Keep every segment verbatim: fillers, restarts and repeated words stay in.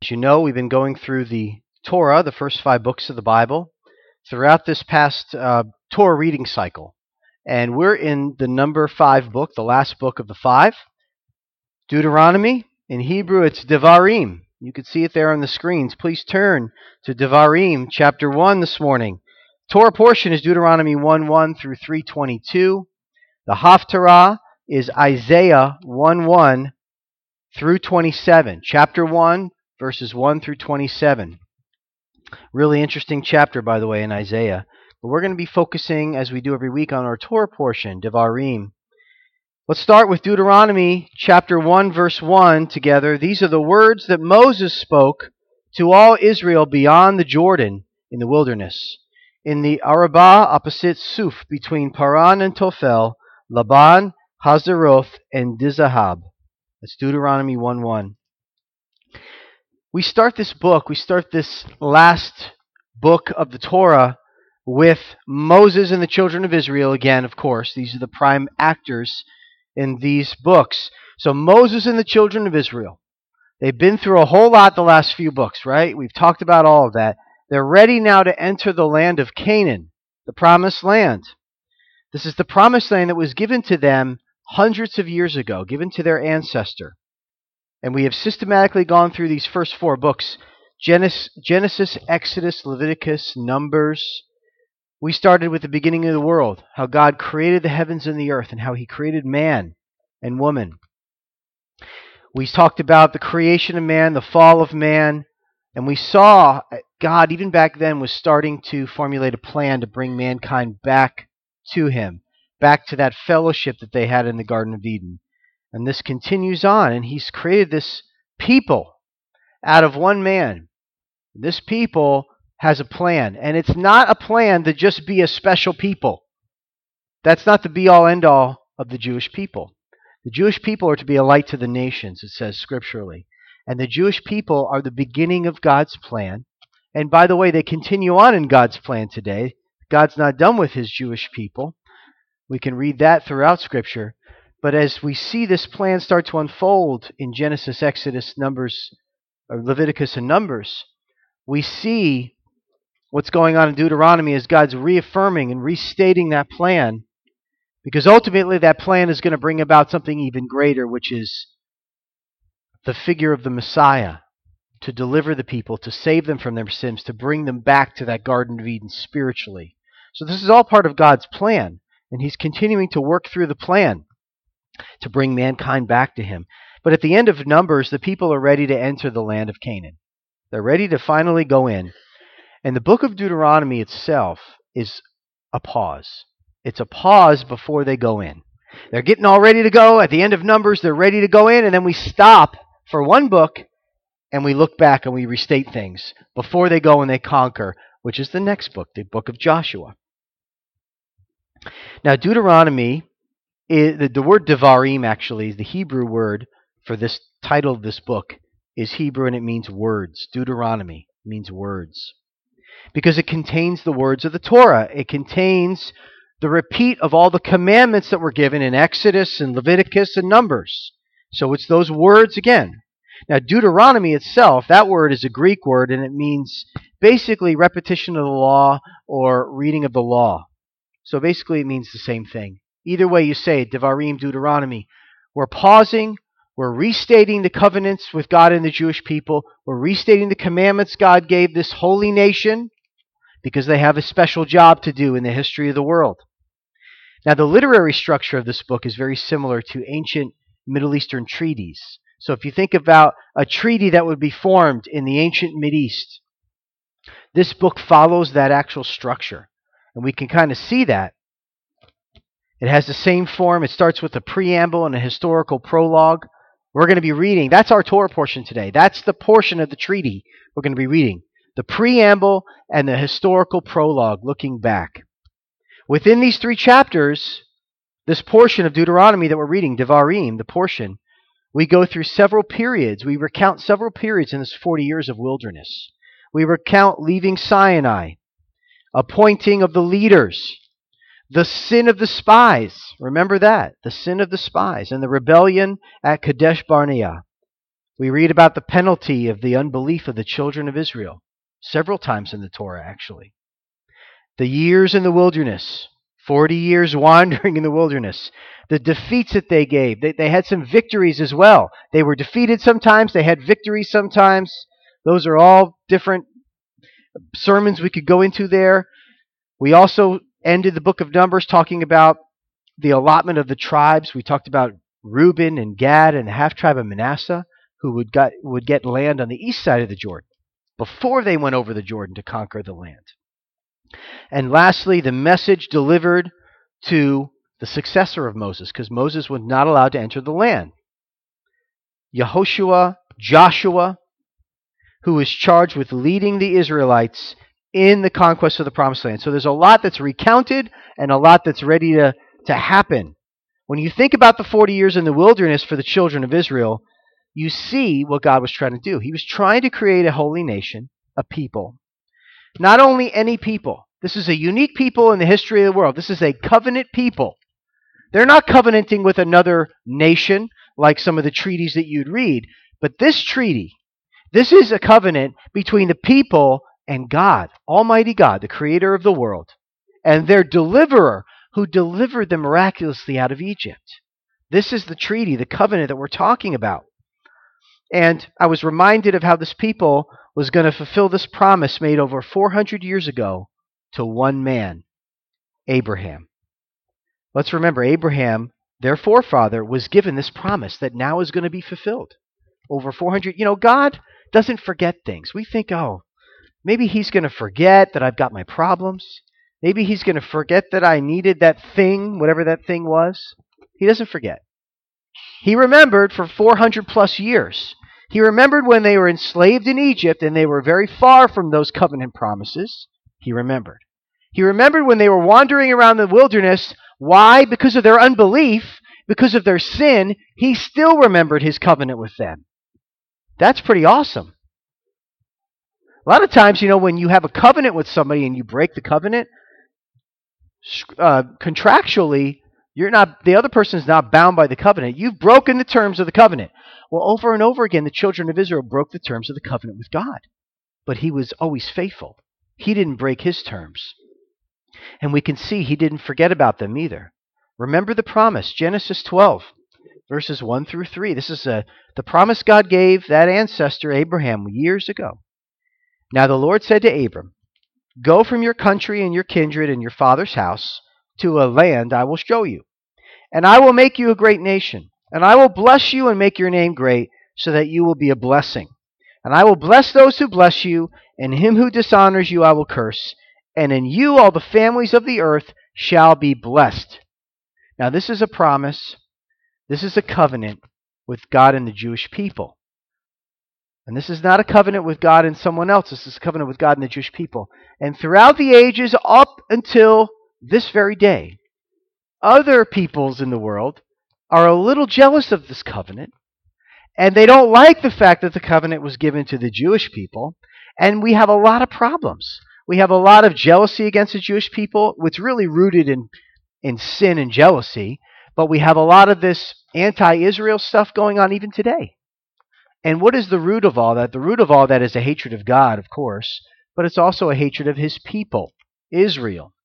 As you know, we've been going through the Torah, the first five books of the Bible, throughout this past uh, Torah reading cycle. And we're in the number five book, the last book of the five, Deuteronomy. In Hebrew, it's Devarim. You can see it there on the screens. Please turn to Devarim, chapter one this morning. Torah portion is Deuteronomy one one through three twenty-two. The Haftarah is Isaiah one one through twenty-seven. Chapter one, verses one through twenty-seven. Really interesting chapter, by the way, in Isaiah. But we're going to be focusing, as we do every week, on our Torah portion, Devarim. Let's start with Deuteronomy chapter one, verse one together. These are the words that Moses spoke to all Israel beyond the Jordan in the wilderness, in the Arabah opposite Suf, between Paran and Tophel, Laban, Hazeroth, and Dizahab. That's Deuteronomy one one. We start this book, we start this last book of the Torah with Moses and the children of Israel again, of course. These are the prime actors in these books. So Moses and the children of Israel, they've been through a whole lot the last few books, right? We've talked about all of that. They're ready now to enter the land of Canaan, the promised land. This is the promised land that was given to them hundreds of years ago, given to their ancestor. And we have systematically gone through these first four books, Genesis, Genesis, Exodus, Leviticus, Numbers. We started with the beginning of the world, how God created the heavens and the earth, and how He created man and woman. We talked about the creation of man, the fall of man, and we saw God, even back then, was starting to formulate a plan to bring mankind back to Him, back to that fellowship that they had in the Garden of Eden. And this continues on, and He's created this people out of one man. This people has a plan, and it's not a plan to just be a special people. That's not the be-all, end-all of the Jewish people. The Jewish people are to be a light to the nations, it says scripturally. And the Jewish people are the beginning of God's plan. And by the way, they continue on in God's plan today. God's not done with His Jewish people. We can read that throughout Scripture. But as we see this plan start to unfold in Genesis, Exodus, Numbers, or Leviticus and Numbers, we see what's going on in Deuteronomy as God's reaffirming and restating that plan, because ultimately that plan is going to bring about something even greater, which is the figure of the Messiah, to deliver the people, to save them from their sins, to bring them back to that Garden of Eden spiritually. So this is all part of God's plan, and He's continuing to work through the plan to bring mankind back to Him. But at the end of Numbers, the people are ready to enter the land of Canaan. They're ready to finally go in. And the book of Deuteronomy itself is a pause. It's a pause before they go in. They're getting all ready to go. At the end of Numbers, they're ready to go in, and then we stop for one book, and we look back and we restate things before they go and they conquer, which is the next book, the book of Joshua. Now, Deuteronomy, is, the, the word Devarim actually is the Hebrew word for this title of this book, is Hebrew, and it means words. Deuteronomy means words, because it contains the words of the Torah. It contains the repeat of all the commandments that were given in Exodus and Leviticus and Numbers. So it's those words again. Now, Deuteronomy itself, that word is a Greek word, and it means basically repetition of the law or reading of the law. So basically it means the same thing. Either way you say it, Devarim, Deuteronomy, we're pausing, we're restating the covenants with God and the Jewish people, we're restating the commandments God gave this holy nation, because they have a special job to do in the history of the world. Now, the literary structure of this book is very similar to ancient Middle Eastern treaties. So if you think about a treaty that would be formed in the ancient Mideast, this book follows that actual structure. And we can kind of see that. It has the same form. It starts with a preamble and a historical prologue. We're going to be reading. That's our Torah portion today. That's the portion of the treaty we're going to be reading. The preamble and the historical prologue, looking back. Within these three chapters, this portion of Deuteronomy that we're reading, Devarim, the portion, we go through several periods. We recount several periods in this forty years of wilderness. We recount leaving Sinai, appointing of the leaders, the sin of the spies. Remember that, the sin of the spies, and the rebellion at Kadesh Barnea. We read about the penalty of the unbelief of the children of Israel several times in the Torah, actually. The years in the wilderness, forty years wandering in the wilderness, the defeats that they gave. They, they had some victories as well. They were defeated sometimes, they had victories sometimes. Those are all different sermons we could go into there. We also ended the book of Numbers talking about the allotment of the tribes. We talked about Reuben and Gad and the half-tribe of Manasseh, who would, got, would get land on the east side of the Jordan before they went over the Jordan to conquer the land. And lastly, the message delivered to the successor of Moses, because Moses was not allowed to enter the land. Yehoshua, Joshua, who was charged with leading the Israelites in the conquest of the Promised Land. So there's a lot that's recounted and a lot that's ready to, to happen. When you think about the forty years in the wilderness for the children of Israel, you see what God was trying to do. He was trying to create a holy nation, a people. Not only any people. This is a unique people in the history of the world. This is a covenant people. They're not covenanting with another nation like some of the treaties that you'd read. But this treaty, this is a covenant between the people and God, Almighty God, the creator of the world, and their deliverer who delivered them miraculously out of Egypt. This is the treaty, the covenant that we're talking about. And I was reminded of how this people was going to fulfill this promise made over four hundred years ago to one man, Abraham. Let's remember, Abraham, their forefather, was given this promise that now is going to be fulfilled. Over four hundred, you know, God doesn't forget things. We think, oh, maybe he's going to forget that I've got my problems. Maybe he's going to forget that I needed that thing, whatever that thing was. He doesn't forget. He remembered for four hundred plus years. He remembered when they were enslaved in Egypt and they were very far from those covenant promises. He remembered. He remembered when they were wandering around the wilderness. Why? Because of their unbelief, because of their sin. He still remembered his covenant with them. That's pretty awesome. A lot of times, you know, when you have a covenant with somebody and you break the covenant, uh, contractually, you're not, the other person is not bound by the covenant. You've broken the terms of the covenant. Well, over and over again, the children of Israel broke the terms of the covenant with God. But he was always faithful. He didn't break his terms. And we can see he didn't forget about them either. Remember the promise, Genesis twelve, verses one through three. This is a, the promise God gave that ancestor, Abraham, years ago. Now the Lord said to Abram, "Go from your country and your kindred and your father's house to a land I will show you. And I will make you a great nation. And I will bless you and make your name great, so that you will be a blessing. And I will bless those who bless you, and him who dishonors you I will curse. And in you all the families of the earth shall be blessed." Now this is a promise. This is a covenant with God and the Jewish people. And this is not a covenant with God and someone else. This is a covenant with God and the Jewish people. And throughout the ages, up until this very day, other peoples in the world are a little jealous of this covenant. And they don't like the fact that the covenant was given to the Jewish people. And we have a lot of problems. We have a lot of jealousy against the Jewish people, which really rooted in, in sin and jealousy. But we have a lot of this anti-Israel stuff going on even today. And what is the root of all that? The root of all that is a hatred of God, of course, but it's also a hatred of his people, Israel.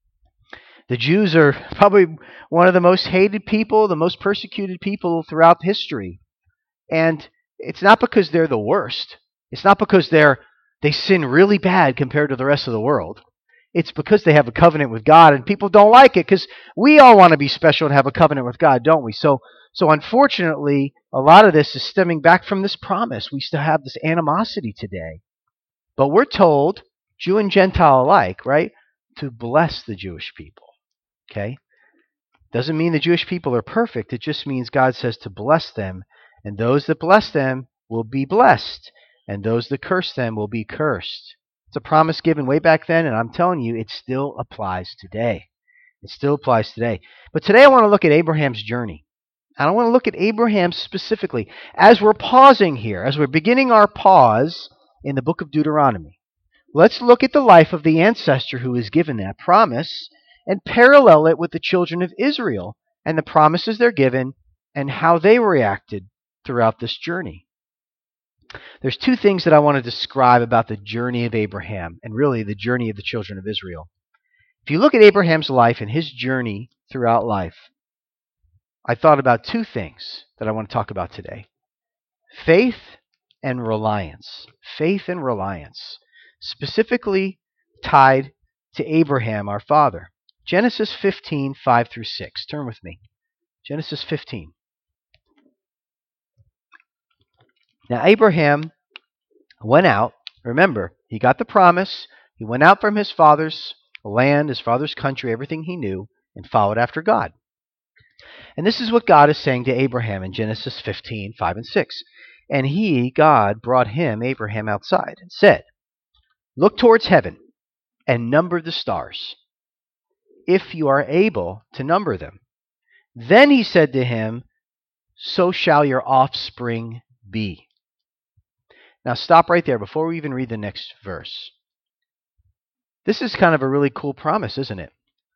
The Jews are probably one of the most hated people, the most persecuted people throughout history. And it's not because they're the worst. It's not because they're they sin really bad compared to the rest of the world. It's because they have a covenant with God, and people don't like it because we all want to be special and have a covenant with God, don't we? So, so unfortunately, a lot of this is stemming back from this promise. We still have this animosity today. But we're told, Jew and Gentile alike, right, to bless the Jewish people. Okay? Doesn't mean the Jewish people are perfect. It just means God says to bless them. And those that bless them will be blessed. And those that curse them will be cursed. It's a promise given way back then, and I'm telling you, it still applies today. It still applies today. But today I want to look at Abraham's journey. I don't want to look at Abraham specifically. As we're pausing here, as we're beginning our pause in the book of Deuteronomy, let's look at the life of the ancestor who was given that promise and parallel it with the children of Israel and the promises they're given and how they reacted throughout this journey. There's two things that I want to describe about the journey of Abraham and really the journey of the children of Israel. If you look at Abraham's life and his journey throughout life, I thought about two things that I want to talk about today. Faith and reliance. Faith and reliance. Specifically tied to Abraham, our father. Genesis fifteen, five through six. Turn with me. Genesis fifteen. Now Abraham went out. Remember, he got the promise. He went out from his father's land, his father's country, everything he knew, and followed after God. And this is what God is saying to Abraham in Genesis fifteen, five and six. And he, God, brought him, Abraham, outside and said, look towards heaven and number the stars, if you are able to number them. Then he said to him, so shall your offspring be. Now stop right there before we even read the next verse. This is kind of a really cool promise, isn't it?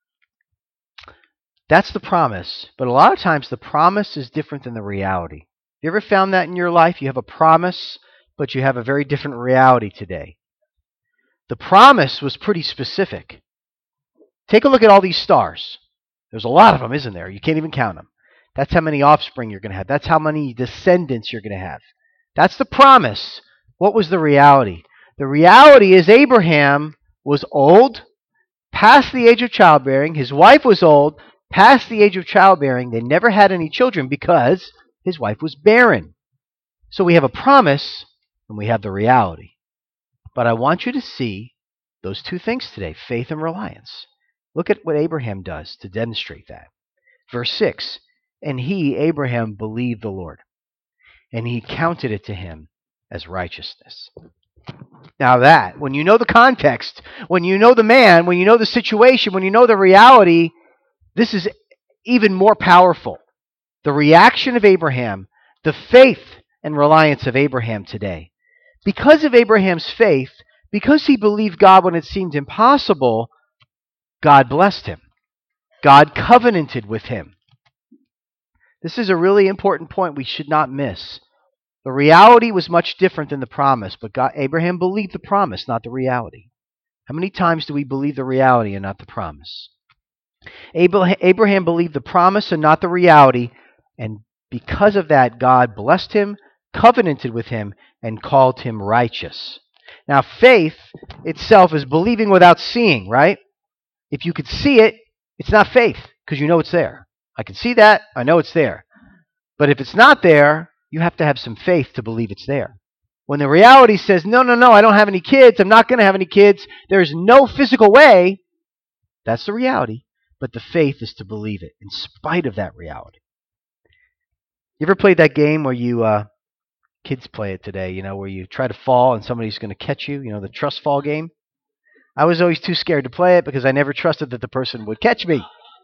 That's the promise, but a lot of times the promise is different than the reality. You ever found that in your life? You have a promise, but you have a very different reality today. The promise was pretty specific. Take a look at all these stars. There's a lot of them, isn't there? You can't even count them. That's how many offspring you're going to have. That's how many descendants you're going to have. That's the promise. What was the reality? The reality is Abraham was old, past the age of childbearing. His wife was old, past the age of childbearing. They never had any children because his wife was barren. So we have a promise and we have the reality. But I want you to see those two things today, faith and reliance. Look at what Abraham does to demonstrate that. Verse six, and he, Abraham, believed the Lord, and he counted it to him as righteousness. Now that, when you know the context, when you know the man, when you know the situation, when you know the reality, this is even more powerful. The reaction of Abraham, the faith and reliance of Abraham today. Because of Abraham's faith, because he believed God when it seemed impossible, God blessed him. God covenanted with him. This is a really important point we should not miss. The reality was much different than the promise, but God, Abraham believed the promise, not the reality. How many times do we believe the reality and not the promise? Abraham believed the promise and not the reality, and because of that, God blessed him, covenanted with him, and called him righteous. Now, faith itself is believing without seeing, right? If you could see it, it's not faith, because you know it's there. I can see that, I know it's there. But if it's not there, you have to have some faith to believe it's there. When the reality says, no, no, no, I don't have any kids, I'm not going to have any kids, there's no physical way, that's the reality. But the faith is to believe it, in spite of that reality. You ever played that game where you, uh, kids play it today, you know, where you try to fall and somebody's going to catch you, you know, the trust fall game? I was always too scared to play it because I never trusted that the person would catch me.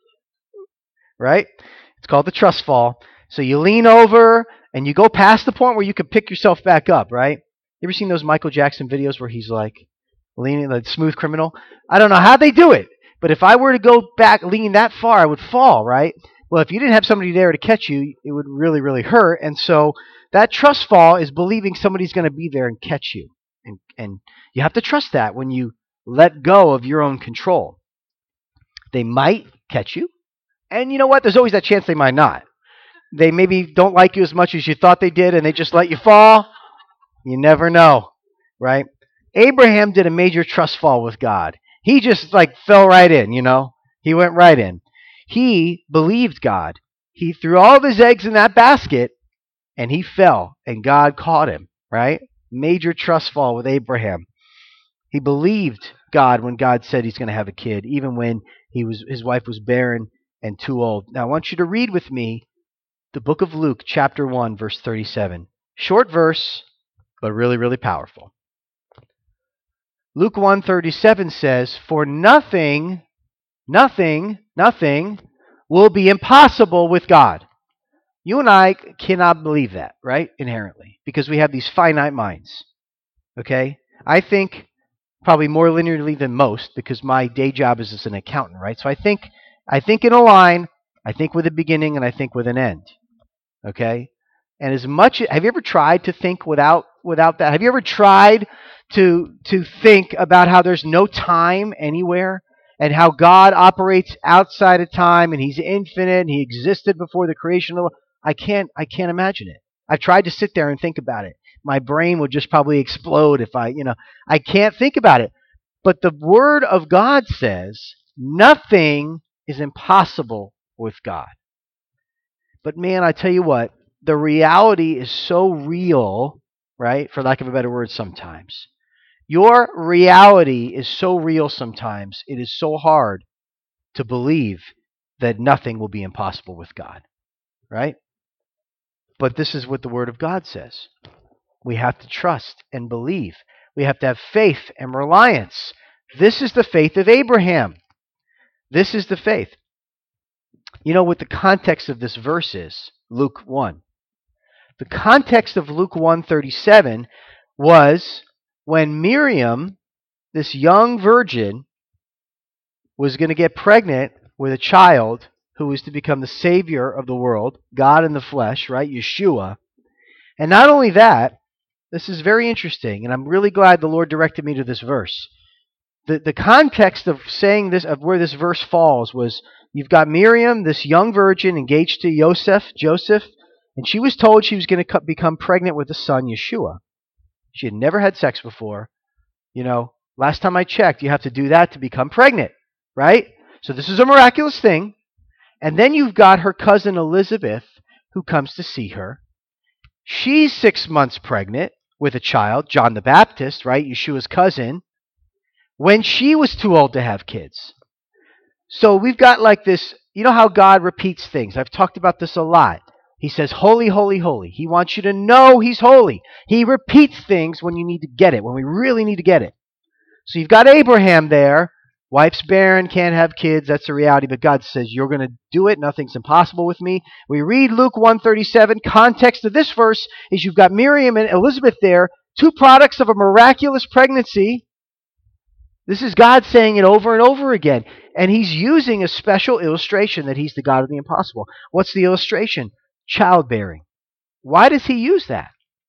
Right? It's called the trust fall. So you lean over and you go past the point where you can pick yourself back up, right? You ever seen those Michael Jackson videos where he's like leaning, like Smooth Criminal? I don't know how they do it, but if I were to go back leaning that far, I would fall, right? Well, if you didn't have somebody there to catch you, it would really, really hurt. And so that trust fall is believing somebody's going to be there and catch you. And, and you have to trust that when you let go of your own control. They might catch you. And you know what? There's always that chance they might not. They maybe don't like you as much as you thought they did, and they just let you fall. You never know, right? Abraham did a major trust fall with God. He just like fell right in, you know. He went right in. He believed God. He threw all of his eggs in that basket, and he fell, and God caught him, right? Major trust fall with Abraham. He believed God when God said he's going to have a kid, even when he was his wife was barren and too old. Now I want you to read with me the book of Luke, chapter one, verse thirty-seven. Short verse, but really, really powerful. Luke one thirty-seven says, for nothing, nothing, nothing will be impossible with God. You and I cannot believe that, right? Inherently, because we have these finite minds. Okay? I think probably more linearly than most because my day job is as an accountant, right? So I think I think in a line, I think with a beginning, and I think with an end. Okay? And as much, have you ever tried to think without without that? Have you ever tried to to think about how there's no time anywhere and how God operates outside of time and he's infinite and he existed before the creation of the world? I can't I can't imagine it. I've tried to sit there and think about it. My brain would just probably explode if I, you know, I can't think about it. But the Word of God says nothing is impossible with God. But man, I tell you what, the reality is so real, right? For lack of a better word, sometimes. Your reality is so real sometimes, it is so hard to believe that nothing will be impossible with God, right? But this is what the Word of God says. We have to trust and believe. We have to have faith and reliance. This is the faith of Abraham. This is the faith. You know what the context of this verse is? Luke one. The context of Luke one thirty-seven was when Miriam, this young virgin, was going to get pregnant with a child who was to become the Savior of the world, God in the flesh, right? Yeshua. And not only that, this is very interesting, and I'm really glad the Lord directed me to this verse. The, the context of saying this, of where this verse falls, was you've got Miriam, this young virgin, engaged to Joseph, Joseph, and she was told she was going to become pregnant with the son, Yeshua. She had never had sex before. You know, last time I checked, you have to do that to become pregnant, right? So this is a miraculous thing. And then you've got her cousin Elizabeth, who comes to see her. She's six months pregnant with a child, John the Baptist, right? Yeshua's cousin, when she was too old to have kids. So we've got like this, you know how God repeats things. I've talked about this a lot. He says, holy, holy, holy. He wants you to know he's holy. He repeats things when you need to get it, when we really need to get it. So you've got Abraham there. Wife's barren, can't have kids. That's the reality. But God says, you're going to do it. Nothing's impossible with me. We read Luke one thirty-seven. Context of this verse is you've got Miriam and Elizabeth there, two products of a miraculous pregnancy. This is God saying it over and over again. And he's using a special illustration that he's the God of the impossible. What's the illustration? Childbearing. Why does he use that?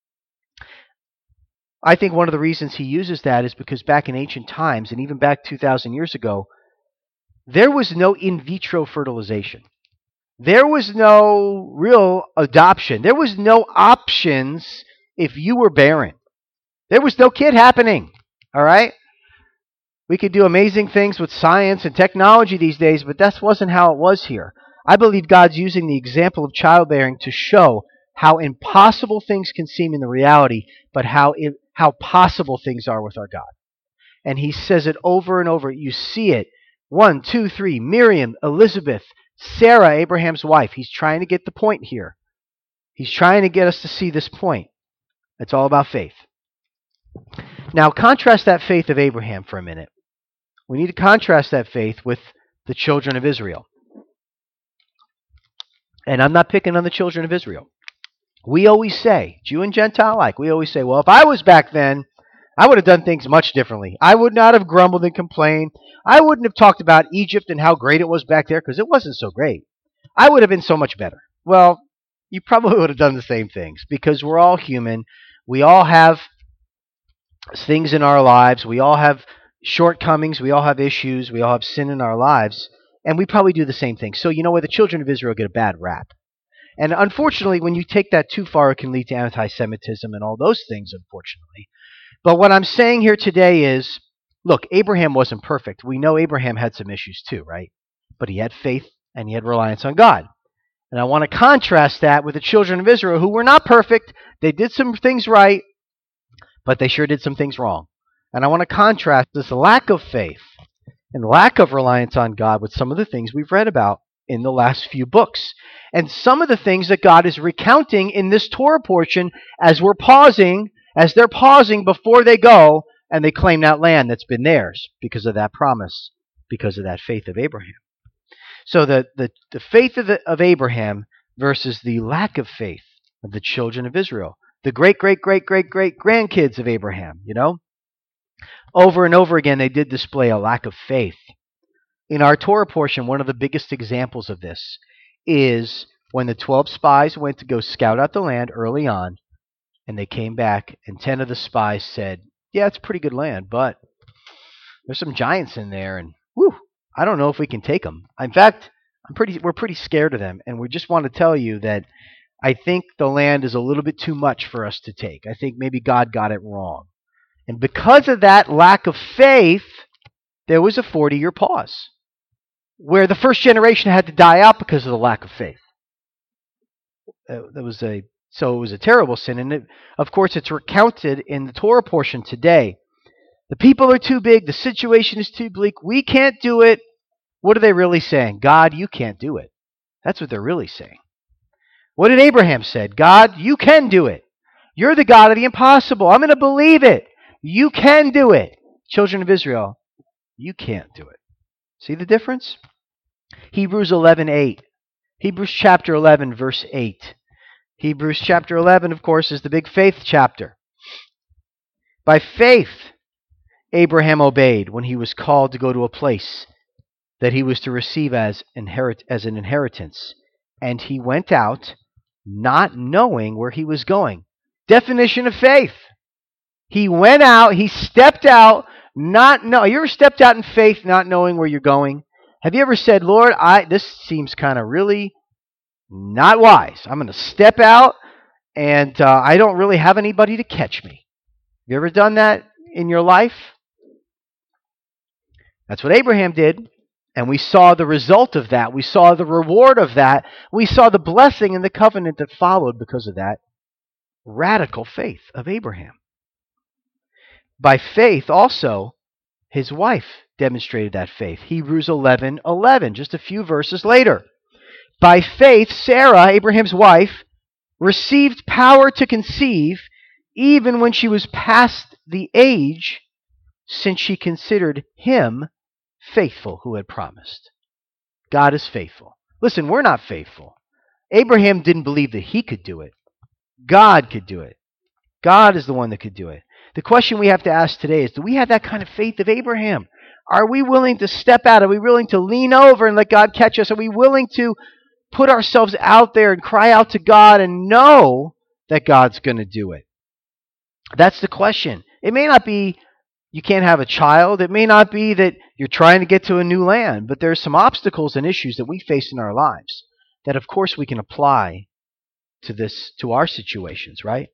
I think one of the reasons he uses that is because back in ancient times, and even back two thousand years ago, there was no in vitro fertilization. There was no real adoption. There was no options if you were barren. There was no kid happening, all right? We could do amazing things with science and technology these days, but that wasn't how it was here. I believe God's using the example of childbearing to show how impossible things can seem in the reality, but how it, how possible things are with our God. And he says it over and over. You see it. One, two, three. Miriam, Elizabeth, Sarah, Abraham's wife. He's trying to get the point here. He's trying to get us to see this point. It's all about faith. Now, contrast that faith of Abraham for a minute. We need to contrast that faith with the children of Israel. And I'm not picking on the children of Israel. We always say, Jew and Gentile alike, we always say, well, if I was back then, I would have done things much differently. I would not have grumbled and complained. I wouldn't have talked about Egypt and how great it was back there, because it wasn't so great. I would have been so much better. Well, you probably would have done the same things, because we're all human. We all have things in our lives. We all have shortcomings. We all have issues. We all have sin in our lives. And we probably do the same thing. So you know what? The children of Israel get a bad rap. And unfortunately, when you take that too far, it can lead to anti-Semitism and all those things, unfortunately. But what I'm saying here today is, look, Abraham wasn't perfect. We know Abraham had some issues too, right? But he had faith and he had reliance on God. And I want to contrast that with the children of Israel who were not perfect. They did some things right, but they sure did some things wrong. And I want to contrast this lack of faith and lack of reliance on God with some of the things we've read about in the last few books. And some of the things that God is recounting in this Torah portion as we're pausing, as they're pausing before they go, and they claim that land that's been theirs because of that promise, because of that faith of Abraham. So the, the, the faith of, the, of Abraham versus the lack of faith of the children of Israel. The great, great, great, great, great grandkids of Abraham, you know? Over and over again, they did display a lack of faith. In our Torah portion, one of the biggest examples of this is when the twelve spies went to go scout out the land early on. And they came back, and ten of the spies said, yeah, it's pretty good land, but there's some giants in there, and whew, I don't know if we can take them. In fact, I'm pretty, we're pretty scared of them, and we just want to tell you that I think the land is a little bit too much for us to take. I think maybe God got it wrong. And because of that lack of faith, there was a forty-year pause where the first generation had to die out because of the lack of faith. Uh, that was a so it was a terrible sin, and it, of course it's recounted in the Torah portion today. The people are too big, the situation is too bleak, we can't do it. What are they really saying? God, you can't do it. That's what they're really saying. What did Abraham say? God, you can do it. You're the God of the impossible. I'm going to believe it. You can do it. Children of Israel, you can't do it. See the difference? Hebrews eleven eight. Hebrews chapter eleven, verse eight. Hebrews chapter eleven, of course, is the big faith chapter. By faith, Abraham obeyed when he was called to go to a place that he was to receive as, inherit, as an inheritance. And he went out not knowing where he was going. Definition of faith. He went out, he stepped out, not know. You ever stepped out in faith not knowing where you're going? Have you ever said, Lord, I this seems kind of really not wise. I'm going to step out, and uh, I don't really have anybody to catch me. Have you ever done that in your life? That's what Abraham did, and we saw the result of that. We saw the reward of that. We saw the blessing and the covenant that followed because of that radical faith of Abraham. By faith also, his wife demonstrated that faith. Hebrews eleven eleven, just a few verses later. By faith, Sarah, Abraham's wife, received power to conceive even when she was past the age, since she considered him faithful who had promised. God is faithful. Listen, we're not faithful. Abraham didn't believe that he could do it. God could do it. God is the one that could do it. The question we have to ask today is, do we have that kind of faith of Abraham? Are we willing to step out? Are we willing to lean over and let God catch us? Are we willing to put ourselves out there and cry out to God and know that God's going to do it? That's the question. It may not be you can't have a child. It may not be that you're trying to get to a new land, but there's some obstacles and issues that we face in our lives that, of course, we can apply to this, to our situations, right?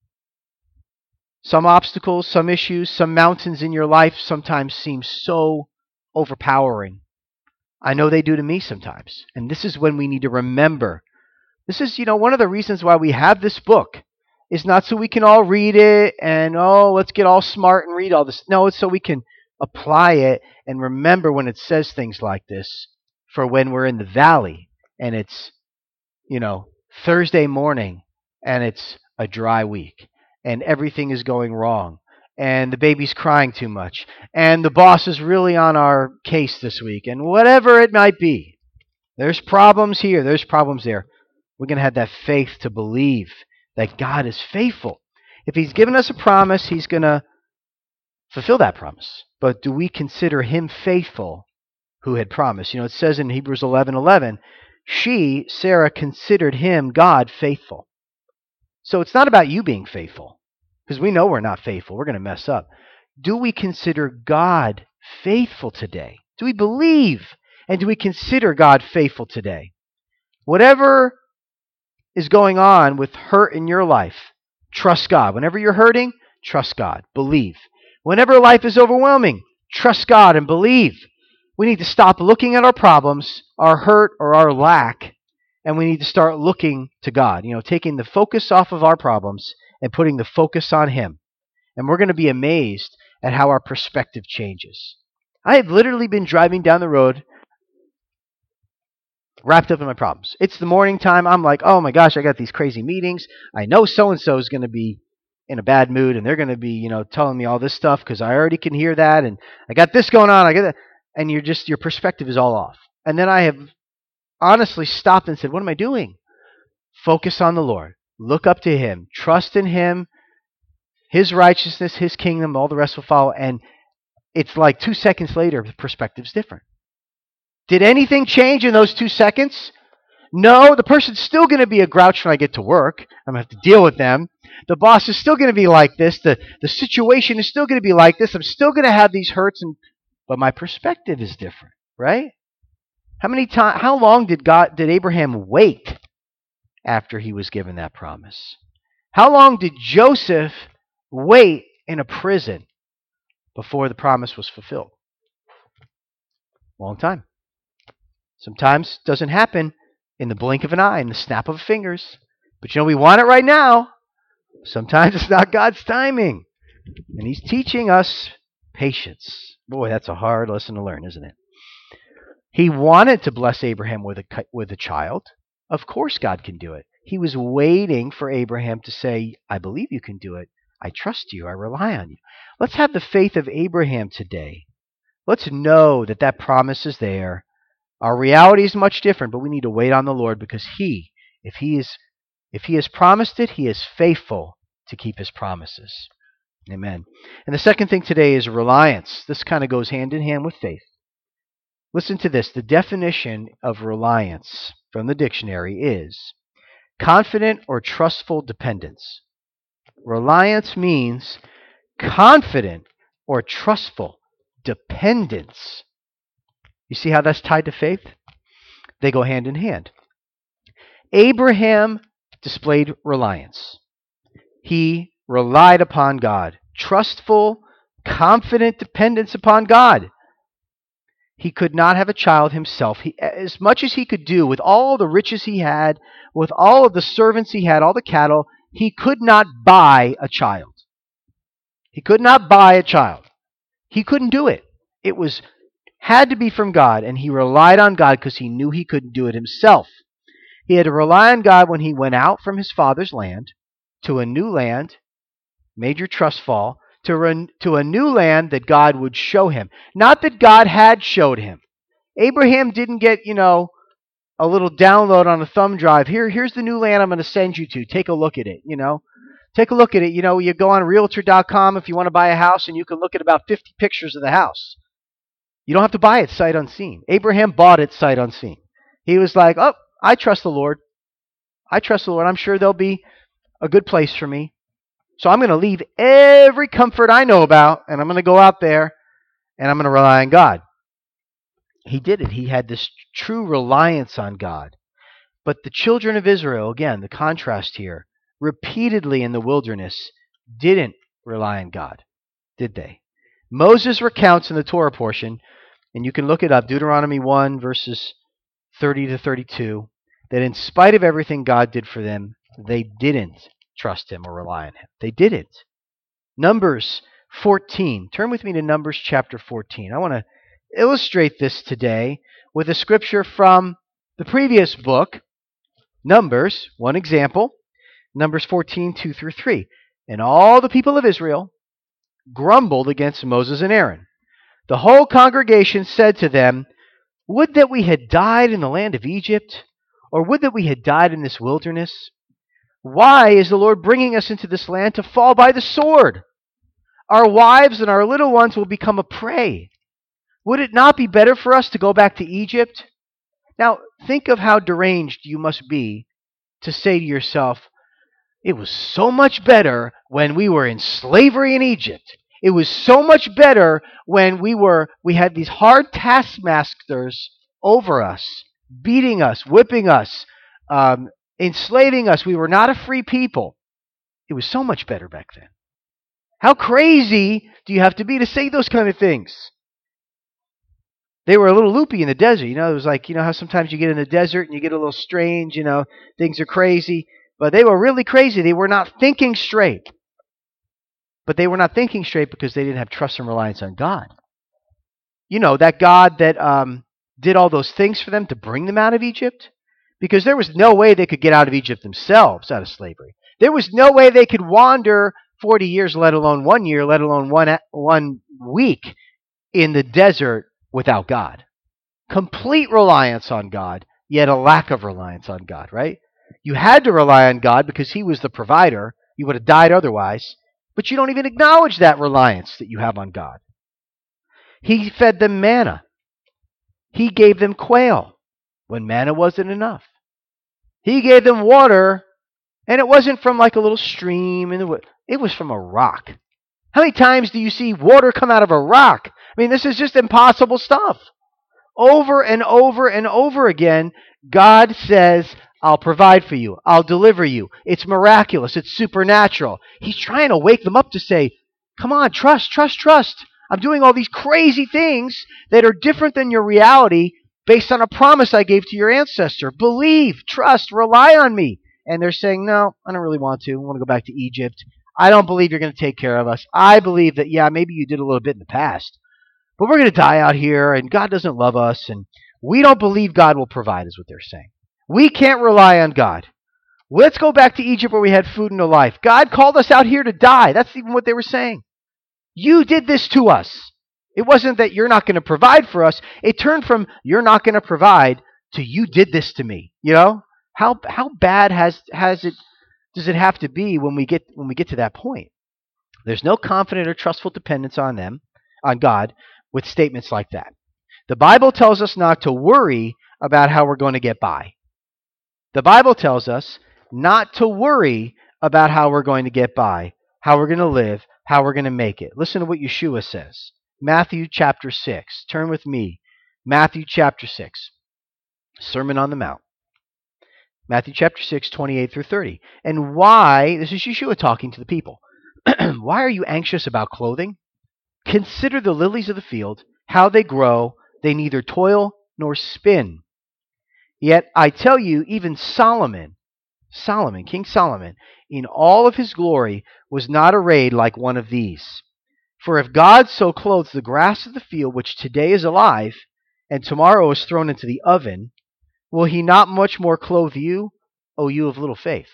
Some obstacles, some issues, some mountains in your life sometimes seem so overpowering. I know they do to me sometimes. And this is when we need to remember. This is, you know, one of the reasons why we have this book is not so we can all read it and, oh, let's get all smart and read all this. No, it's so we can apply it and remember when it says things like this for when we're in the valley and it's, you know, Thursday morning and it's a dry week and everything is going wrong and the baby's crying too much and the boss is really on our case this week and whatever it might be. There's problems here, there's problems there. We're going to have that faith to believe that God is faithful. If he's given us a promise, he's going to fulfill that promise. But do we consider him faithful who had promised? You know, it says in Hebrews eleven eleven, she, Sarah, considered him, God, faithful. So it's not about you being faithful, because we know we're not faithful. We're going to mess up. Do we consider God faithful today? Do we believe and do we consider God faithful today? Whatever is going on with hurt in your life, trust God. Whenever you're hurting, trust God. Believe. Whenever life is overwhelming, trust God and believe. We need to stop looking at our problems, our hurt, or our lack, and we need to start looking to God. You know, taking the focus off of our problems and putting the focus on him. And we're going to be amazed at how our perspective changes. I have literally been driving down the road wrapped up in my problems. It's the morning time. I'm like, oh my gosh, I got these crazy meetings. I know so-and-so is going to be in a bad mood, and they're going to be, you know, telling me all this stuff because I already can hear that, and I got this going on. I got that. And you're just, your perspective is all off. And then I have honestly stopped and said, what am I doing? Focus on the Lord. Look up to him. Trust in him, his righteousness, his kingdom, all the rest will follow. And it's like two seconds later, the perspective's different. Did anything change in those two seconds? No, the person's still going to be a grouch when I get to work. I'm going to have to deal with them. The boss is still going to be like this. The, the situation is still going to be like this. I'm still going to have these hurts, and but my perspective is different, right? How many time, how long did God did Abraham wait after he was given that promise? How long did Joseph wait in a prison before the promise was fulfilled? Long time. Sometimes it doesn't happen in the blink of an eye, in the snap of fingers. But you know, we want it right now. Sometimes it's not God's timing. And he's teaching us patience. Boy, that's a hard lesson to learn, isn't it? He wanted to bless Abraham with a, with a child. Of course God can do it. He was waiting for Abraham to say, I believe you can do it. I trust you. I rely on you. Let's have the faith of Abraham today. Let's know that that promise is there. Our reality is much different, but we need to wait on the Lord because He, if He is, if He has promised it, He is faithful to keep His promises. Amen. And the second thing today is reliance. This kind of goes hand in hand with faith. Listen to this. The definition of reliance from the dictionary is confident or trustful dependence. Reliance means confident or trustful dependence. You see how that's tied to faith? They go hand in hand. Abraham displayed reliance. He relied upon God. Trustful, confident dependence upon God. He could not have a child himself. He, as much as he could do with all the riches he had, with all of the servants he had, all the cattle, he could not buy a child. He could not buy a child. He couldn't do it. It was had to be from God, and he relied on God because he knew he couldn't do it himself. He had to rely on God when he went out from his father's land to a new land, major trust fall, to, re- to a new land that God would show him. Not that God had showed him. Abraham didn't get, you know, a little download on a thumb drive. Here, here's the new land I'm going to send you to. Take a look at it, you know. Take a look at it. You know, you go on realtor dot com if you want to buy a house, and you can look at about fifty pictures of the house. You don't have to buy it sight unseen. Abraham bought it sight unseen. He was like, oh, I trust the Lord. I trust the Lord. I'm sure there'll be a good place for me. So I'm going to leave every comfort I know about, and I'm going to go out there, and I'm going to rely on God. He did it. He had this true reliance on God. But the children of Israel, again, the contrast here, repeatedly in the wilderness, didn't rely on God, did they? Moses recounts in the Torah portion, and you can look it up, Deuteronomy one, verses thirty to thirty-two, that in spite of everything God did for them, they didn't trust him or rely on him. They didn't. Numbers fourteen. Turn with me to Numbers chapter fourteen. I want to illustrate this today with a scripture from the previous book, Numbers, one example, Numbers fourteen, two through three. And all the people of Israel grumbled against Moses and Aaron. The whole congregation said to them, would that we had died in the land of Egypt, or would that we had died in this wilderness? Why is the Lord bringing us into this land to fall by the sword? Our wives and our little ones will become a prey. Would it not be better for us to go back to Egypt? Now, think of how deranged you must be to say to yourself, it was so much better when we were in slavery in Egypt. It was so much better when we were we had these hard taskmasters over us, beating us, whipping us, um, enslaving us. We were not a free people. It was so much better back then. How crazy do you have to be to say those kind of things? They were a little loopy in the desert. You know, it was like, you know how sometimes you get in the desert and you get a little strange, you know, things are crazy. But they were really crazy. They were not thinking straight. But they were not thinking straight because they didn't have trust and reliance on God. You know, that God that um, did all those things for them to bring them out of Egypt. Because there was no way they could get out of Egypt themselves, out of slavery. There was no way they could wander forty years, let alone one year, let alone one, one week in the desert without God. Complete reliance on God, yet a lack of reliance on God, right? You had to rely on God because he was the provider. You would have died otherwise. But you don't even acknowledge that reliance that you have on God. He fed them manna. He gave them quail when manna wasn't enough. He gave them water, and it wasn't from like a little stream in the wood. It was from a rock. How many times do you see water come out of a rock? I mean, this is just impossible stuff. Over and over and over again, God says, I'll provide for you. I'll deliver you. It's miraculous. It's supernatural. He's trying to wake them up to say, come on, trust, trust, trust. I'm doing all these crazy things that are different than your reality based on a promise I gave to your ancestor. Believe, trust, rely on me. And they're saying, no, I don't really want to. I want to go back to Egypt. I don't believe you're going to take care of us. I believe that, yeah, maybe you did a little bit in the past, but we're going to die out here, and God doesn't love us, and we don't believe God will provide, is what they're saying. We can't rely on God. Let's go back to Egypt where we had food and a life. God called us out here to die. That's even what they were saying. You did this to us. It wasn't that you're not going to provide for us. It turned from you're not going to provide to you did this to me. You know? How how bad has has it does it have to be when we get when we get to that point? There's no confident or trustful dependence on them, on God, with statements like that. The Bible tells us not to worry about how we're going to get by. The Bible tells us not to worry about how we're going to get by, how we're going to live, how we're going to make it. Listen to what Yeshua says. Matthew chapter six. Turn with me. Matthew chapter six. Sermon on the Mount. Matthew chapter six, twenty-eight through thirty. And why, this is Yeshua talking to the people. Why are you anxious about clothing? Consider the lilies of the field, how they grow. They neither toil nor spin. Yet I tell you, even Solomon, Solomon, King Solomon, in all of his glory, was not arrayed like one of these. For if God so clothes the grass of the field, which today is alive, and tomorrow is thrown into the oven, will he not much more clothe you, O you of little faith?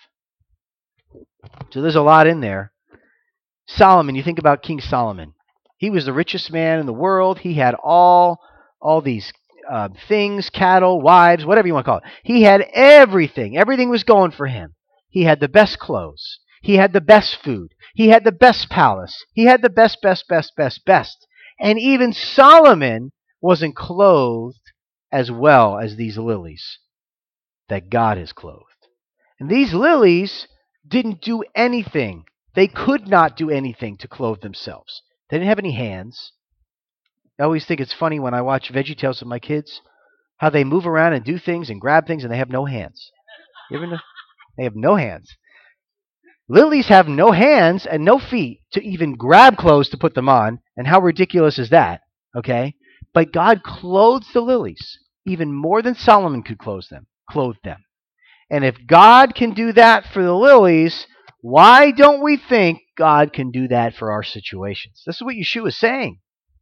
So there's a lot in there. Solomon, you think about King Solomon. He was the richest man in the world. He had all, all these uh, things, cattle, wives, whatever you want to call it. He had everything. Everything was going for him. He had the best clothes. He had the best food. He had the best palace. He had the best, best, best, best, best. And even Solomon wasn't clothed as well as these lilies that God has clothed. And these lilies didn't do anything. They could not do anything to clothe themselves. They didn't have any hands. I always think it's funny when I watch VeggieTales with my kids, how they move around and do things and grab things and they have no hands. You ever know? They have no hands. Lilies have no hands and no feet to even grab clothes to put them on. And how ridiculous is that? Okay? But God clothes the lilies even more than Solomon could clothe them. Clothe them. And if God can do that for the lilies, why don't we think God can do that for our situations? This is what Yeshua is saying.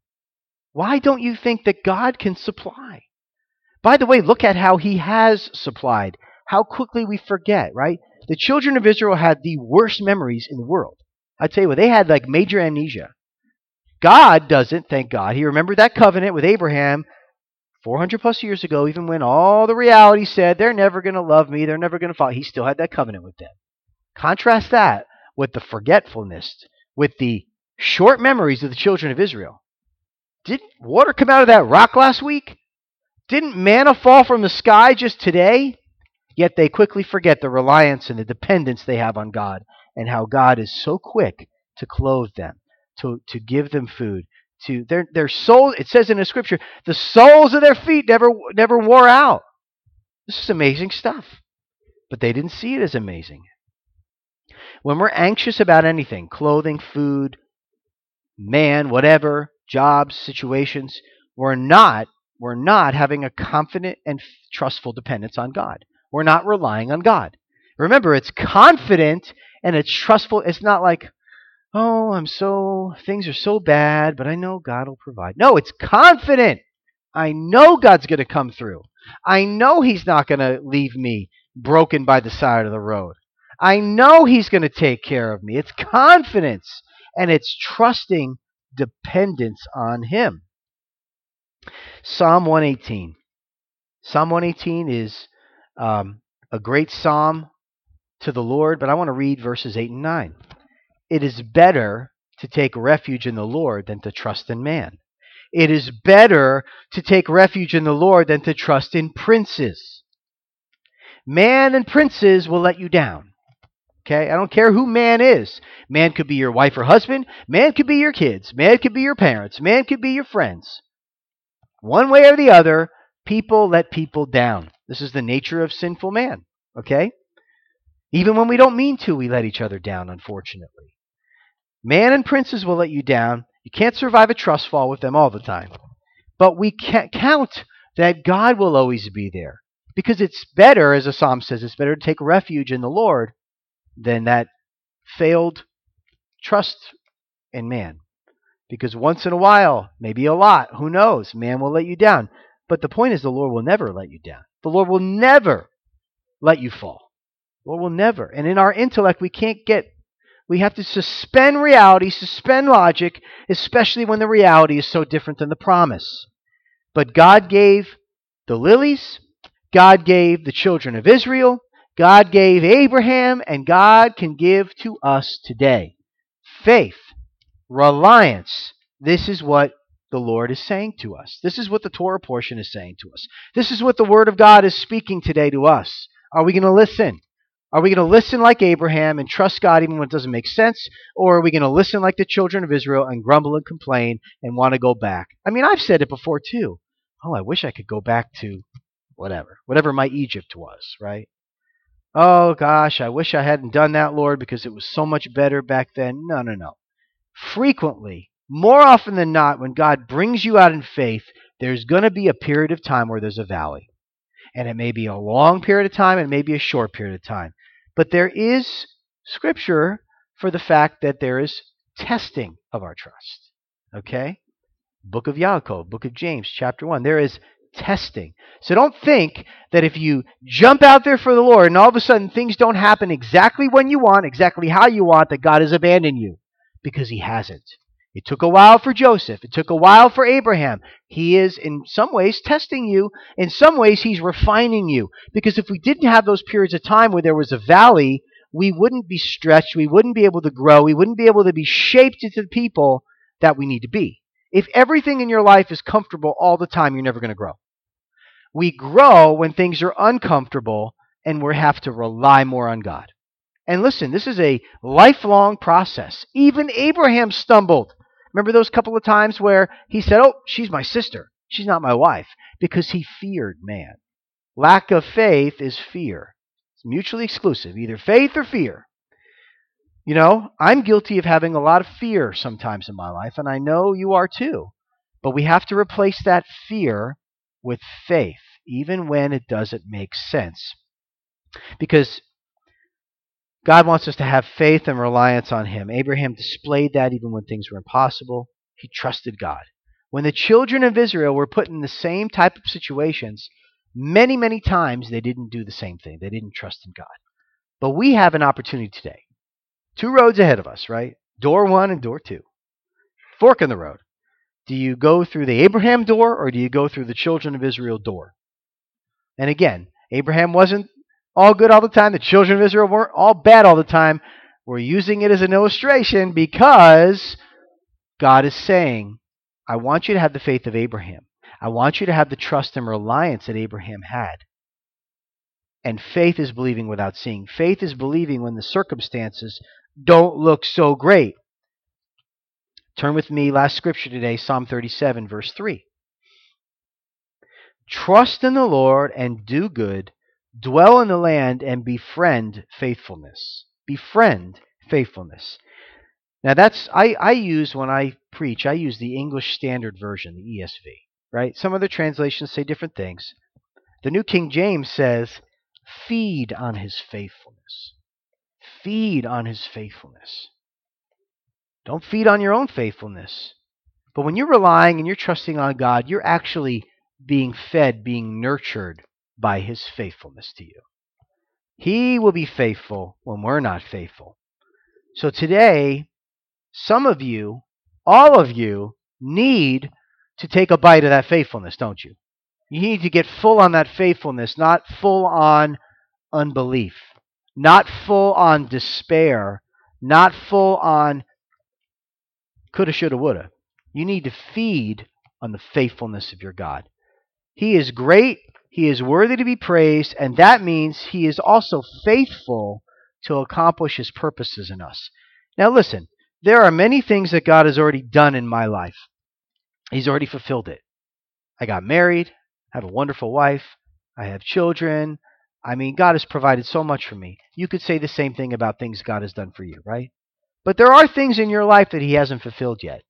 Why don't you think that God can supply? By the way, look at how he has supplied. How quickly we forget, right? The children of Israel had the worst memories in the world. I tell you what, they had like major amnesia. God doesn't, thank God. He remembered that covenant with Abraham four hundred plus years ago, even when all the reality said they're never going to love me, they're never going to follow. He still had that covenant with them. Contrast that with the forgetfulness, with the short memories of the children of Israel. Didn't water come out of that rock last week? Didn't manna fall from the sky just today? Yet they quickly forget the reliance and the dependence they have on God and how God is so quick to clothe them, to, to give them food. To their their soul, it says in the scripture, the soles of their feet never never wore out. This is amazing stuff. But they didn't see it as amazing. When we're anxious about anything, clothing, food, man, whatever, jobs, situations, we're not we're not having a confident and trustful dependence on God. We're not relying on God. Remember, it's confident and it's trustful. It's not like, oh, I'm so, things are so bad, but I know God will provide. No, it's confident. I know God's going to come through. I know he's not going to leave me broken by the side of the road. I know he's going to take care of me. It's confidence, and it's trusting dependence on him. Psalm one eighteen. Psalm one eighteen is um, a great psalm to the Lord, but I want to read verses eight and nine. It is better to take refuge in the Lord than to trust in man. It is better to take refuge in the Lord than to trust in princes. Man and princes will let you down. Okay? I don't care who man is. Man could be your wife or husband. Man could be your kids. Man could be your parents. Man could be your friends. One way or the other, people let people down. This is the nature of sinful man. Okay? Even when we don't mean to, we let each other down, unfortunately. Man and princes will let you down. You can't survive a trust fall with them all the time. But we can't count that God will always be there. Because it's better, as the psalm says, it's better to take refuge in the Lord than that failed trust in man. Because once in a while, maybe a lot, who knows, man will let you down. But the point is the Lord will never let you down. The Lord will never let you fall. The Lord will never. And in our intellect, we can't get, we have to suspend reality, suspend logic, especially when the reality is so different than the promise. But God gave the lilies, God gave the children of Israel, God gave Abraham, and God can give to us today. Faith, reliance. This is what the Lord is saying to us. This is what the Torah portion is saying to us. This is what the Word of God is speaking today to us. Are we going to listen? Are we going to listen like Abraham and trust God even when it doesn't make sense? Or are we going to listen like the children of Israel and grumble and complain and want to go back? I mean, I've said it before too. Oh, I wish I could go back to whatever. Whatever my Egypt was, right? Oh, gosh, I wish I hadn't done that, Lord, because it was so much better back then. No, no, no. Frequently, more often than not, when God brings you out in faith, there's going to be a period of time where there's a valley. And it may be a long period of time, and it may be a short period of time. But there is scripture for the fact that there is testing of our trust. Okay? Book of Yaakov, Book of James, chapter one. There is testing. So don't think that if you jump out there for the Lord and all of a sudden things don't happen exactly when you want, exactly how you want, that God has abandoned you. Because He hasn't. It took a while for Joseph. It took a while for Abraham. He is, in some ways, testing you. In some ways, He's refining you. Because if we didn't have those periods of time where there was a valley, we wouldn't be stretched. We wouldn't be able to grow. We wouldn't be able to be shaped into the people that we need to be. If everything in your life is comfortable all the time, you're never going to grow. We grow when things are uncomfortable and we have to rely more on God. And listen, this is a lifelong process. Even Abraham stumbled. Remember those couple of times where he said, oh, she's my sister. She's not my wife. Because he feared man. Lack of faith is fear. It's mutually exclusive, either faith or fear. You know, I'm guilty of having a lot of fear sometimes in my life, and I know you are too. But we have to replace that fear with faith, even when it doesn't make sense. Because God wants us to have faith and reliance on Him. Abraham displayed that even when things were impossible. He trusted God. When the children of Israel were put in the same type of situations, many, many times they didn't do the same thing. They didn't trust in God. But we have an opportunity today. Two roads ahead of us, right? Door one and door two. Fork in the road. Do you go through the Abraham door or do you go through the children of Israel door? And again, Abraham wasn't all good all the time. The children of Israel weren't all bad all the time. We're using it as an illustration because God is saying, I want you to have the faith of Abraham. I want you to have the trust and reliance that Abraham had. And faith is believing without seeing. Faith is believing when the circumstances don't look so great. Turn with me, last scripture today, Psalm thirty-seven, verse three. Trust in the Lord and do good. Dwell in the land and befriend faithfulness. Befriend faithfulness. Now that's, I, I use, when I preach, I use the English Standard Version, the E S V. Right? Some other translations say different things. The New King James says, feed on His faithfulness. Feed on His faithfulness. Don't feed on your own faithfulness. But when you're relying and you're trusting on God, you're actually being fed, being nurtured by His faithfulness to you. He will be faithful when we're not faithful. So today, some of you, all of you, need to take a bite of that faithfulness, don't you? You need to get full on that faithfulness, not full on unbelief, not full on despair, not full on coulda, shoulda, woulda. You need to feed on the faithfulness of your God. He is great He is worthy to be praised, and that means He is also faithful to accomplish His purposes in us. Now listen, there are many things that God has already done in my life. He's already fulfilled it. I got married, I have a wonderful wife, I have children. I mean, God has provided so much for me. You could say the same thing about things God has done for you, right? But there are things in your life that He hasn't fulfilled yet.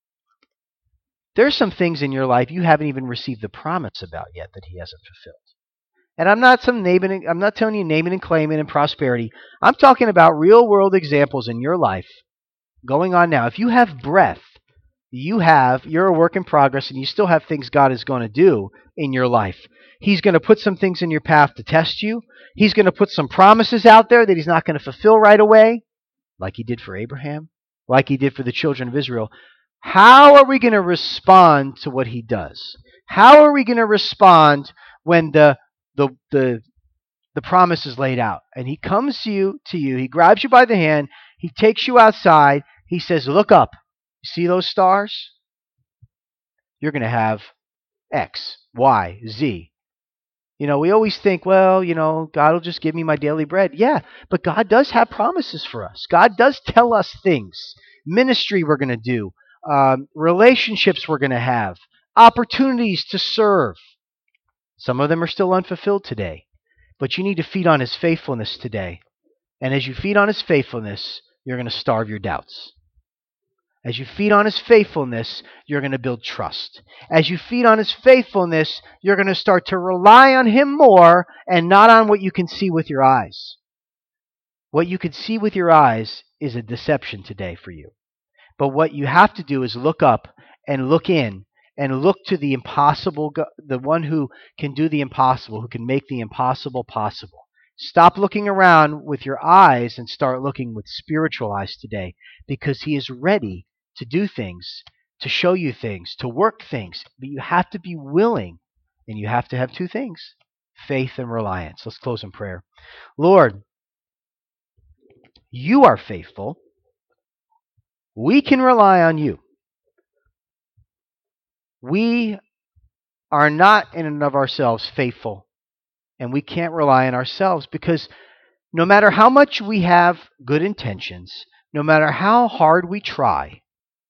There's some things in your life you haven't even received the promise about yet that He hasn't fulfilled. And I'm not some naming, I'm not telling you naming and claiming and prosperity. I'm talking about real world examples in your life going on now. If you have breath, you have, you're a work in progress, and you still have things God is going to do in your life. He's going to put some things in your path to test you. He's going to put some promises out there that He's not going to fulfill right away, like He did for Abraham, like He did for the children of Israel. How are we going to respond to what He does? How are we going to respond when the the the the promise is laid out and He comes to you to you, He grabs you by the hand, He takes you outside, He says, "Look up. You see those stars? You're going to have X, Y, Z." You know, we always think, well, you know, God will just give me my daily bread. Yeah, but God does have promises for us. God does tell us things. Ministry we're going to do. Um, relationships we're going to have. Opportunities to serve. Some of them are still unfulfilled today. But you need to feed on His faithfulness today. And as you feed on His faithfulness, you're going to starve your doubts. As you feed on His faithfulness, you're going to build trust. As you feed on His faithfulness, you're going to start to rely on Him more and not on what you can see with your eyes. What you can see with your eyes is a deception today for you. But what you have to do is look up and look in and look to the impossible, the one who can do the impossible, who can make the impossible possible. Stop looking around with your eyes and start looking with spiritual eyes today, because He is ready to do things, to show you things, to work things. But you have to be willing, and you have to have two things, faith and reliance. Let's close in prayer. Lord, You are faithful. We can rely on You. We are not in and of ourselves faithful, and we can't rely on ourselves, because no matter how much we have good intentions, no matter how hard we try,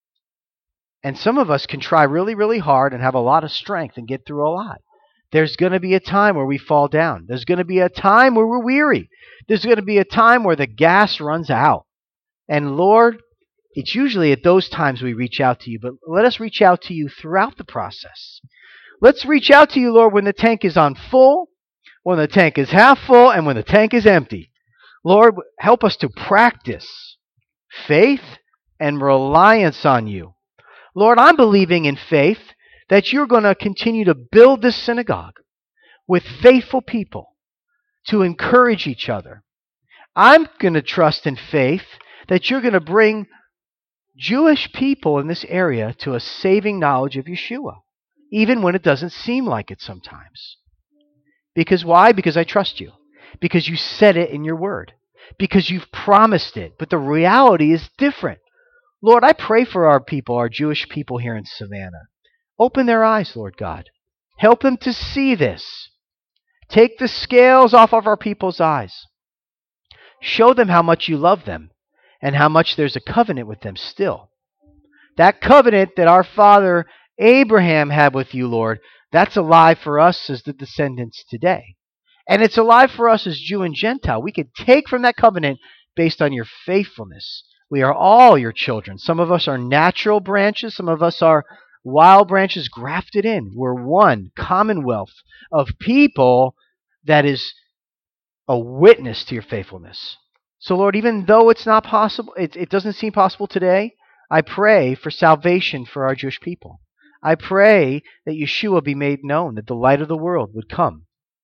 and some of us can try really, really hard and have a lot of strength and get through a lot, there's going to be a time where we fall down. There's going to be a time where we're weary. There's going to be a time where the gas runs out. And Lord, it's usually at those times we reach out to You, but let us reach out to You throughout the process. Let's reach out to You, Lord, when the tank is on full, when the tank is half full, and when the tank is empty. Lord, help us to practice faith and reliance on You. Lord, I'm believing in faith that You're going to continue to build this synagogue with faithful people to encourage each other. I'm going to trust in faith that You're going to bring Jewish people in this area to a saving knowledge of Yeshua, even when it doesn't seem like it sometimes. Because why? Because I trust You. Because You said it in Your word. Because You've promised it. But the reality is different. Lord, I pray for our people, our Jewish people here in Savannah. Open their eyes, Lord God. Help them to see this. Take the scales off of our people's eyes. Show them how much You love them and how much there's a covenant with them still. That covenant that our father Abraham had with You, Lord, that's alive for us as the descendants today. And it's alive for us as Jew and Gentile. We could take from that covenant based on Your faithfulness. We are all Your children. Some of us are natural branches. Some of us are wild branches grafted in. We're one commonwealth of people that is a witness to Your faithfulness. So, Lord, even though it's not possible, it, it doesn't seem possible today, I pray for salvation for our Jewish people. I pray that Yeshua be made known, that the light of the world would come.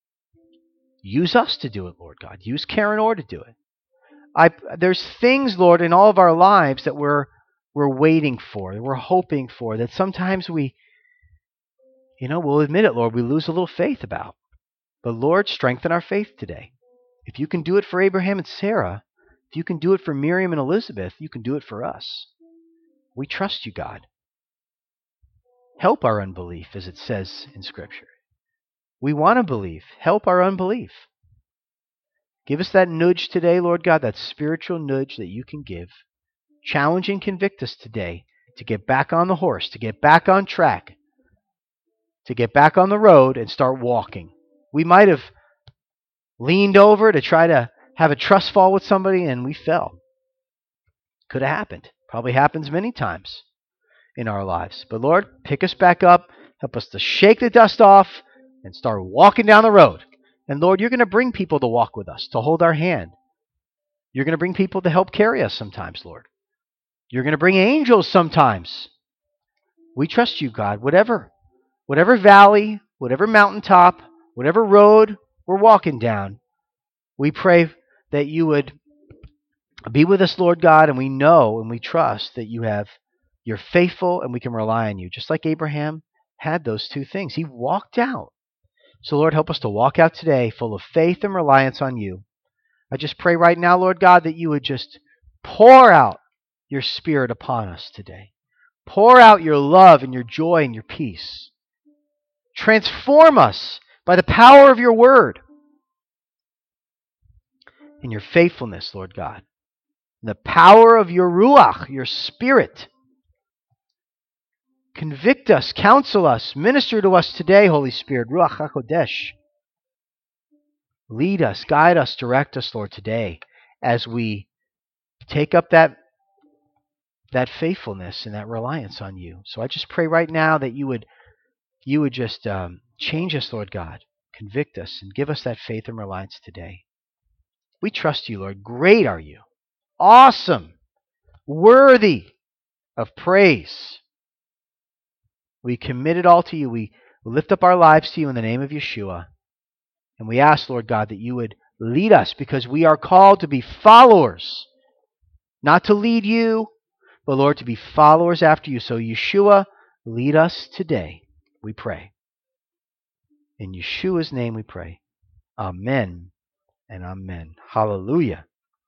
Use us to do it, Lord God. Use Karen Orr to do it. I, there's things, Lord, in all of our lives that we're we're waiting for, that we're hoping for, that sometimes we, you know, we'll admit it, Lord, we lose a little faith about. But Lord, strengthen our faith today. If You can do it for Abraham and Sarah, if You can do it for Miriam and Elizabeth, You can do it for us. We trust You, God. Help our unbelief, as it says in Scripture. We want to believe. Help our unbelief. Give us that nudge today, Lord God, that spiritual nudge that you can give. Challenge and convict us today to get back on the horse, to get back on track, to get back on the road and start walking. We might have leaned over to try to have a trust fall with somebody and we fell. Could have happened. Probably happens many times in our lives. But Lord, pick us back up. Help us to shake the dust off and start walking down the road. And Lord, you're going to bring people to walk with us, to hold our hand. You're going to bring people to help carry us sometimes, Lord. You're going to bring angels sometimes. We trust you, God. Whatever, whatever valley, whatever mountaintop, whatever road we're walking down, we pray that you would be with us, Lord God, and we know and we trust that you have, you're faithful and we can rely on you. Just like Abraham had those two things. He walked out. So Lord, help us to walk out today full of faith and reliance on you. I just pray right now, Lord God, that you would just pour out your Spirit upon us today. Pour out your love and your joy and your peace. Transform us by the power of your word and your faithfulness, Lord God. And the power of your Ruach, your Spirit. Convict us, counsel us, minister to us today, Holy Spirit. Ruach HaKodesh. Lead us, guide us, direct us, Lord, today as we take up that, that faithfulness and that reliance on you. So I just pray right now that you would, you would just um, change us, Lord God. Convict us and give us that faith and reliance today. We trust you, Lord. Great are you. Awesome. Worthy of praise. We commit it all to you. We lift up our lives to you in the name of Yeshua. And we ask, Lord God, that you would lead us because we are called to be followers. Not to lead you, but Lord, to be followers after you. So Yeshua, lead us today, we pray. In Yeshua's name we pray. Amen and amen. Hallelujah.